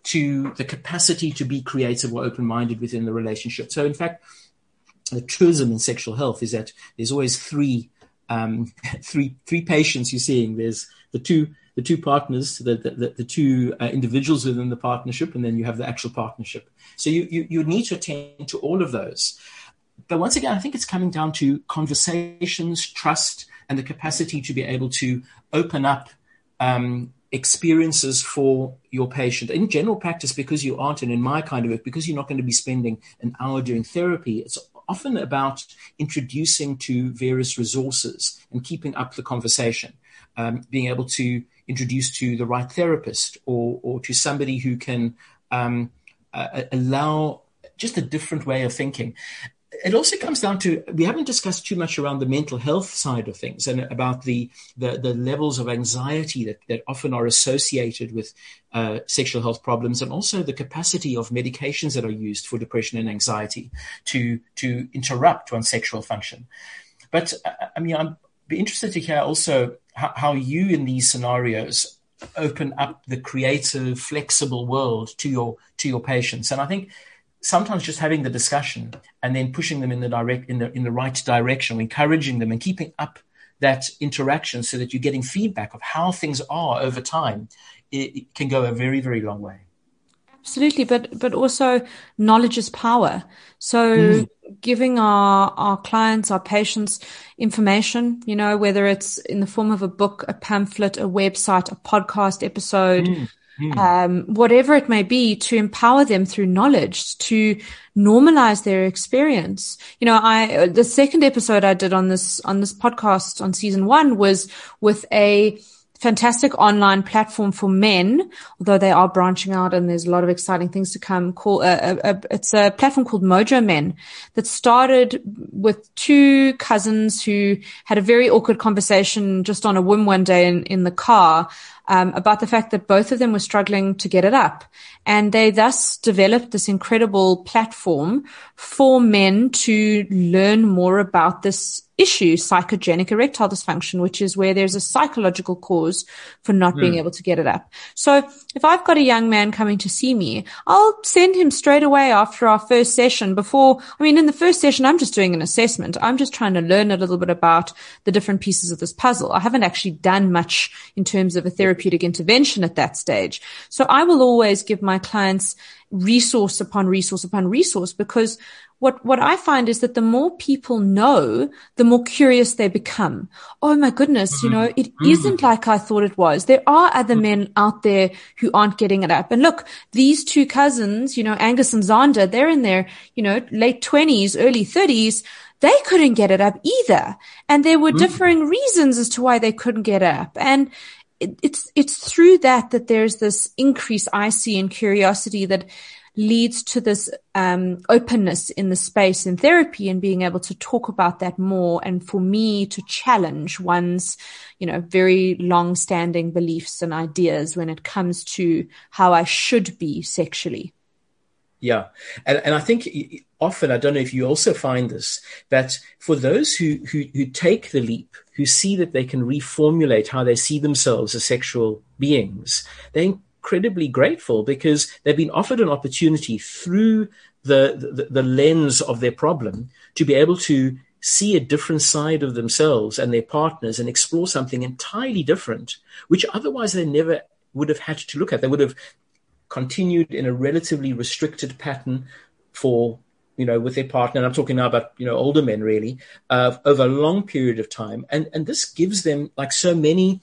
to the capacity to be creative or open-minded within the relationship. So in fact, the truism in sexual health is that there's always three, um, three, three patients you're seeing. There's the two, the two partners, the, the, the two uh, individuals within the partnership, and then you have the actual partnership. So you, you, you need to attend to all of those. But once again, I think it's coming down to conversations, trust, and the capacity to be able to open up um, experiences for your patient. In general practice, because you aren't, and in my kind of work, because you're not going to be spending an hour doing therapy, it's often about introducing to various resources and keeping up the conversation, um, being able to introduce to the right therapist or, or to somebody who can um, uh, allow just a different way of thinking. It also comes down to, we haven't discussed too much around the mental health side of things and about the the, the levels of anxiety that, that often are associated with uh, sexual health problems, and also the capacity of medications that are used for depression and anxiety to to interrupt one's sexual function. But I mean, I'd be interested to hear also how, how you in these scenarios open up the creative, flexible world to your to your patients. And I think sometimes just having the discussion and then pushing them in the direct in the in the right direction, encouraging them and keeping up that interaction so that you're getting feedback of how things are over time, it, it can go a very, very long way. Absolutely, but but also knowledge is power. So mm. giving our our clients, our patients information, you know, whether it's in the form of a book, a pamphlet, a website, a podcast episode, mm. Mm. Um, whatever it may be, to empower them through knowledge, to normalize their experience. You know, I, the second episode I did on this, on this podcast on season one was with a fantastic online platform for men, although they are branching out and there's a lot of exciting things to come. Call, uh, uh, uh, it's a platform called Mojo Men that started with two cousins who had a very awkward conversation just on a whim one day in, in the car. Um, about the fact that both of them were struggling to get it up. And they thus developed this incredible platform for men to learn more about this issue, psychogenic erectile dysfunction, which is where there's a psychological cause for not mm. being able to get it up. So if I've got a young man coming to see me, I'll send him straight away after our first session before, I mean, in the first session, I'm just doing an assessment. I'm just trying to learn a little bit about the different pieces of this puzzle. I haven't actually done much in terms of a therapeutic intervention at that stage. So I will always give my clients resource upon resource upon resource, because what, what I find is that the more people know, the more curious they become. Oh my goodness, mm-hmm. you know, it mm-hmm. isn't like I thought it was. There are other mm-hmm. men out there who aren't getting it up. And look, these two cousins, you know, Angus and Zander, they're in their, you know, late twenties, early thirties. They couldn't get it up either. And there were mm-hmm. differing reasons as to why they couldn't get it up. And it's, it's through that, that there's this increase I see in curiosity that leads to this, um, openness in the space in therapy and being able to talk about that more. And for me to challenge one's, you know, very long standing beliefs and ideas when it comes to how I should be sexually. Yeah. And, and I think often, I don't know if you also find this, that for those who, who, who take the leap, who see that they can reformulate how they see themselves as sexual beings, they're incredibly grateful because they've been offered an opportunity through the, the, the lens of their problem to be able to see a different side of themselves and their partners and explore something entirely different, which otherwise they never would have had to look at. They would have continued in a relatively restricted pattern for, you know, with their partner. And I'm talking now about, you know, older men really, uh, over a long period of time. And, and this gives them, like so many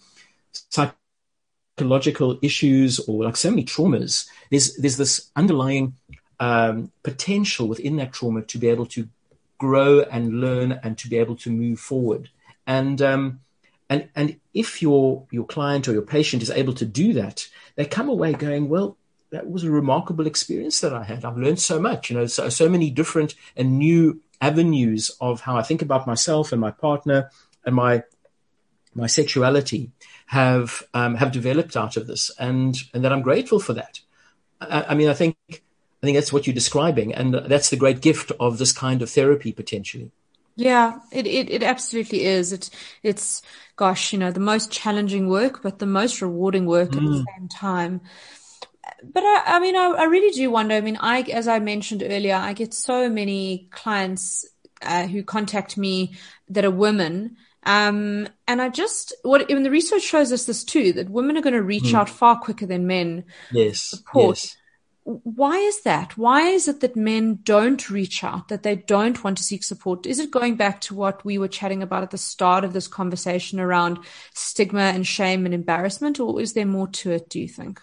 psychological issues or like so many traumas, there's, there's this underlying um, potential within that trauma to be able to grow and learn and to be able to move forward. And, um, and, and if your, your client or your patient is able to do that, they come away going, well, that was a remarkable experience that I had. I've learned so much, you know, so, so many different and new avenues of how I think about myself and my partner and my, my sexuality have, um, have developed out of this, and, and that I'm grateful for that. I, I mean, I think, I think that's what you're describing, and that's the great gift of this kind of therapy potentially. Yeah, it, it, it absolutely is. It's, it's, gosh, you know, the most challenging work, but the most rewarding work mm. at the same time. but I, I mean, I, I really do wonder. I mean, I, as I mentioned earlier, I get so many clients uh, who contact me that are women. Um, and I just, what, even the research shows us this too, that women are going to reach mm. out far quicker than men. Yes. Support. Yes. Why is that? Why is it that men don't reach out, that they don't want to seek support? Is it going back to what we were chatting about at the start of this conversation around stigma and shame and embarrassment, or is there more to it, do you think?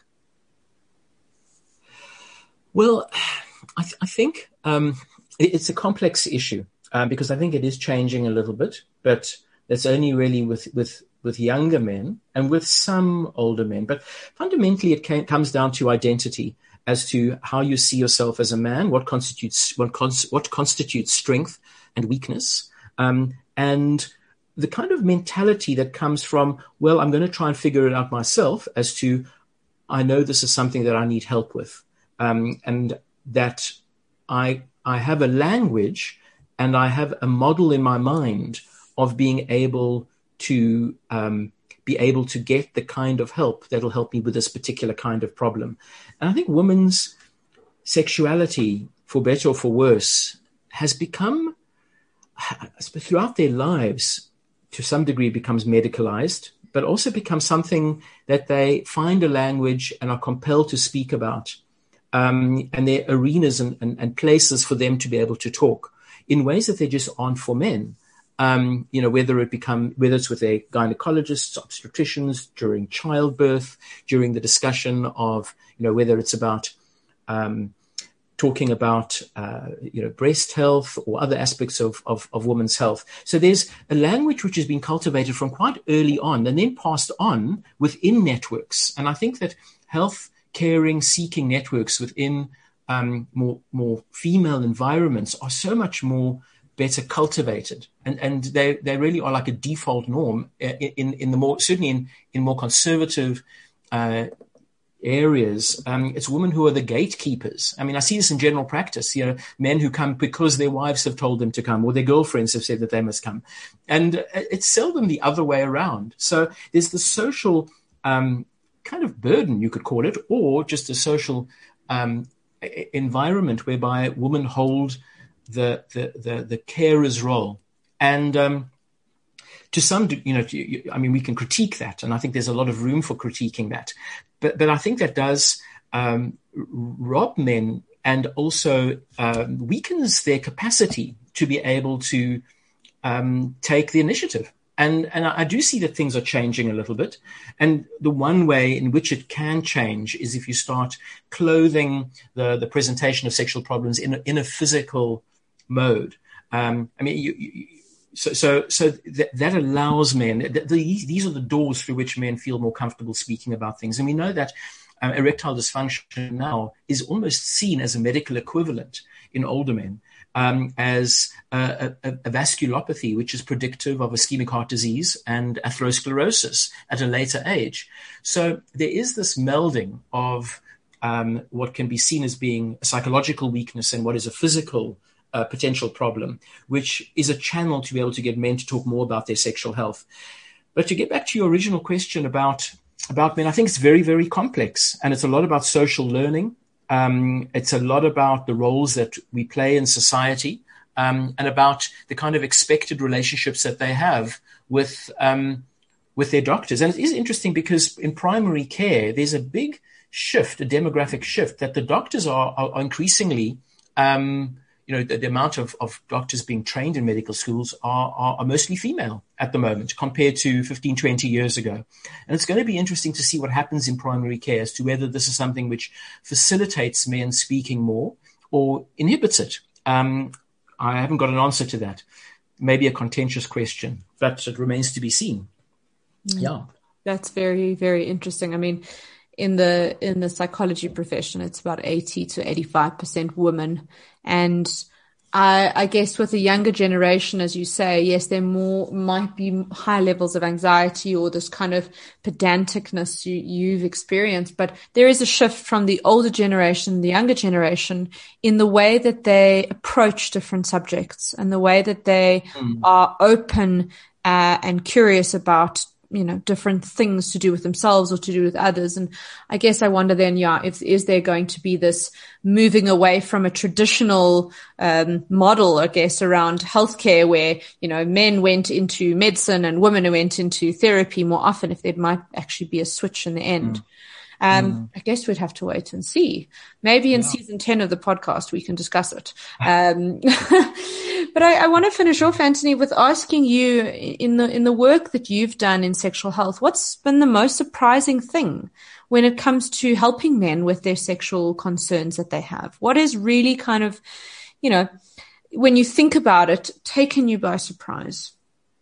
Well, I, th- I think um, it, it's a complex issue um, because I think it is changing a little bit, but it's only really with, with, with younger men and with some older men. But fundamentally, it came, comes down to identity as to how you see yourself as a man, what constitutes what, cons- what constitutes strength and weakness, um, and the kind of mentality that comes from, well, I'm going to try and figure it out myself as to, I know this is something that I need help with, um, and that I I have a language and I have a model in my mind of being able to um, be able to get the kind of help that'll help me with this particular kind of problem. And I think women's sexuality, for better or for worse, has become, throughout their lives, to some degree becomes medicalized, but also becomes something that they find a language and are compelled to speak about. Um, and there are arenas and, and, and places for them to be able to talk in ways that they just aren't for men. Um, you know, whether it become, whether it's with their gynecologists, obstetricians, during childbirth, during the discussion of, you know, whether it's about um, talking about, uh, you know, breast health or other aspects of, of, of women's health. So there's a language which has been cultivated from quite early on and then passed on within networks. And I think that health caring, seeking networks within um, more, more female environments are so much more better cultivated, and and they they really are like a default norm in in the more certainly in in more conservative uh, areas. Um, it's women who are the gatekeepers. I mean, I see this in general practice. You know, men who come because their wives have told them to come, or their girlfriends have said that they must come, and it's seldom the other way around. So there's the social um, kind of burden, you could call it, or just a social um, environment whereby women hold the the the, the carer's role. And um, to some, you know, I mean, we can critique that, and I think there's a lot of room for critiquing that. But but I think that does um, rob men and also um, weakens their capacity to be able to um, take the initiative. And and I do see that things are changing a little bit. And the one way in which it can change is if you start clothing the, the presentation of sexual problems in a, in a physical mode. Um, I mean, you, you, so so so that, that allows men. The, the, these are the doors through which men feel more comfortable speaking about things. And we know that um, erectile dysfunction now is almost seen as a medical equivalent in older men. Um, as a, a, a vasculopathy, which is predictive of ischemic heart disease and atherosclerosis at a later age. So there is this melding of um, what can be seen as being a psychological weakness and what is a physical uh, potential problem, which is a channel to be able to get men to talk more about their sexual health. But to get back to your original question about, about men, I think it's very, very complex, and it's a lot about social learning. Um, it's a lot about the roles that we play in society, um, and about the kind of expected relationships that they have with um, with their doctors. And it is interesting because in primary care, there's a big shift, a demographic shift, that the doctors are, are increasingly, um, you know, the, the amount of, of doctors being trained in medical schools are, are, are mostly female at the moment compared to fifteen, twenty years ago. And it's going to be interesting to see what happens in primary care as to whether this is something which facilitates men speaking more or inhibits it. Um, I haven't got an answer to that. Maybe a contentious question, but it remains to be seen. Mm. Yeah. That's very, very interesting. I mean, in the in the psychology profession, it's about eighty to eighty-five percent women. And I, I guess with the younger generation, as you say, yes, there more might be high levels of anxiety or this kind of pedanticness you, you've experienced. But there is a shift from the older generation, the younger generation, in the way that they approach different subjects and the way that they mm. are open uh, and curious about you know, different things to do with themselves or to do with others. And I guess I wonder then, yeah, if, is there going to be this moving away from a traditional um, model, I guess, around healthcare where, you know, men went into medicine and women went into therapy more often, if there might actually be a switch in the end. Mm. Um, mm. I guess we'd have to wait and see. Maybe in yeah. season ten of the podcast, we can discuss it. Um, but I, I want to finish off, Anthony, with asking you in the, in the work that you've done in sexual health, what's been the most surprising thing when it comes to helping men with their sexual concerns that they have? What is really kind of, you know, when you think about it, taken you by surprise?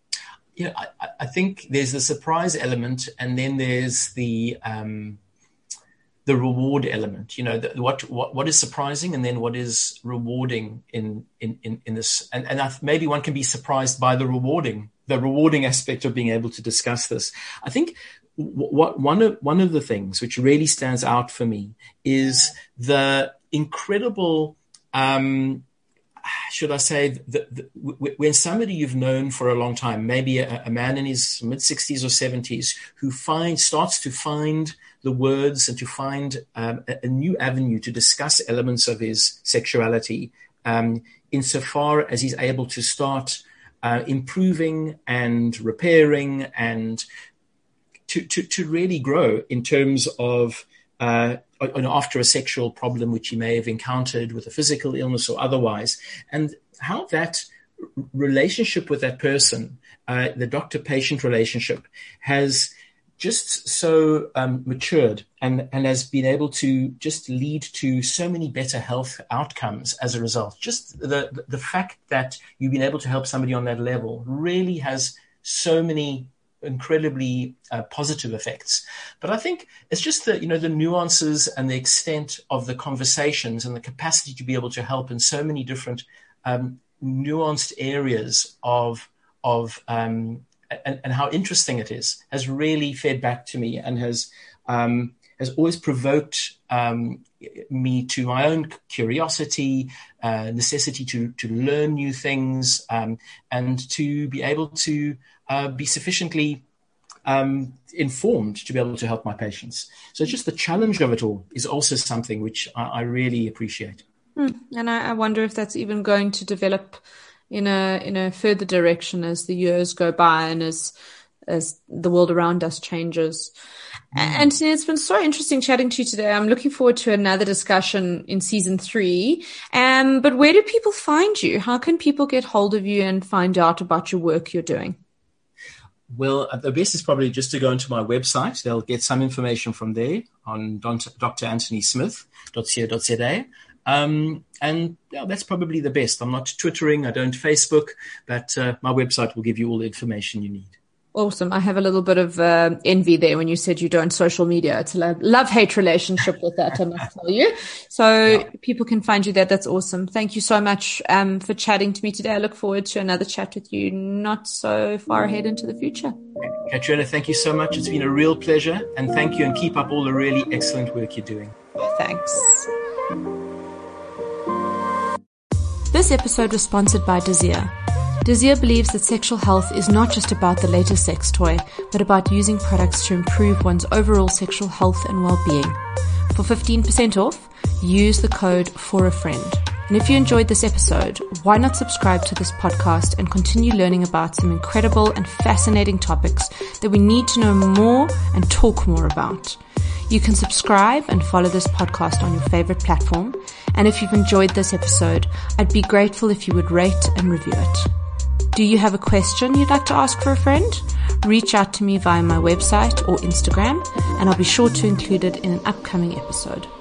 Yeah, I, I think there's the surprise element, and then there's the, um, the reward element, you know, the, what, what, what is surprising and then what is rewarding in, in, in, in this. And, and I, maybe one can be surprised by the rewarding, the rewarding aspect of being able to discuss this. I think what, one of, one of the things which really stands out for me is the incredible, um, should I say, the, the, when somebody you've known for a long time, maybe a, a man in his mid sixties or seventies, who finds, starts to find the words and to find um, a, a new avenue to discuss elements of his sexuality, um, insofar as he's able to start uh, improving and repairing and to, to, to really grow in terms of uh, after a sexual problem which he may have encountered with a physical illness or otherwise, and how that relationship with that person, uh, the doctor-patient relationship, has just so um, matured and, and has been able to just lead to so many better health outcomes as a result. Just the, the fact that you've been able to help somebody on that level really has so many incredibly uh, positive effects. But I think it's just the, you know, the nuances and the extent of the conversations and the capacity to be able to help in so many different um, nuanced areas of, of, um, And, and how interesting it is, has really fed back to me and has um, has always provoked um, me to my own curiosity, uh, necessity to to learn new things, um, and to be able to uh, be sufficiently um, informed to be able to help my patients. So just the challenge of it all is also something which I, I really appreciate. Hmm. And I, I wonder if that's even going to develop in a in a further direction as the years go by and as as the world around us changes. Mm. Anthony, it's been so interesting chatting to you today. I'm looking forward to another discussion in season three. Um, but where do people find you? How can people get hold of you and find out about your work you're doing? Well, the best is probably just to go into my website. They'll get some information from there on d r anthony smith dot co dot z a. Um, and yeah, that's probably the best. I'm not Twittering, I don't Facebook, but uh, my website will give you all the information you need. Awesome. I have a little bit of uh, envy there when you said you don't social media. It's a love-hate relationship with that, I must tell you. So yeah. People can find you there. That's awesome. Thank you so much um, for chatting to me today. I look forward to another chat with you not so far ahead into the future. Catriona, thank you so much. It's been a real pleasure. And thank you, and keep up all the really excellent work you're doing. Thanks. This episode was sponsored by Desir. Desir believes that sexual health is not just about the latest sex toy, but about using products to improve one's overall sexual health and well-being. For fifteen percent off, use the code for a friend. And if you enjoyed this episode, why not subscribe to this podcast and continue learning about some incredible and fascinating topics that we need to know more and talk more about. You can subscribe and follow this podcast on your favorite platform. And if you've enjoyed this episode, I'd be grateful if you would rate and review it. Do you have a question you'd like to ask for a friend? Reach out to me via my website or Instagram, and I'll be sure to include it in an upcoming episode.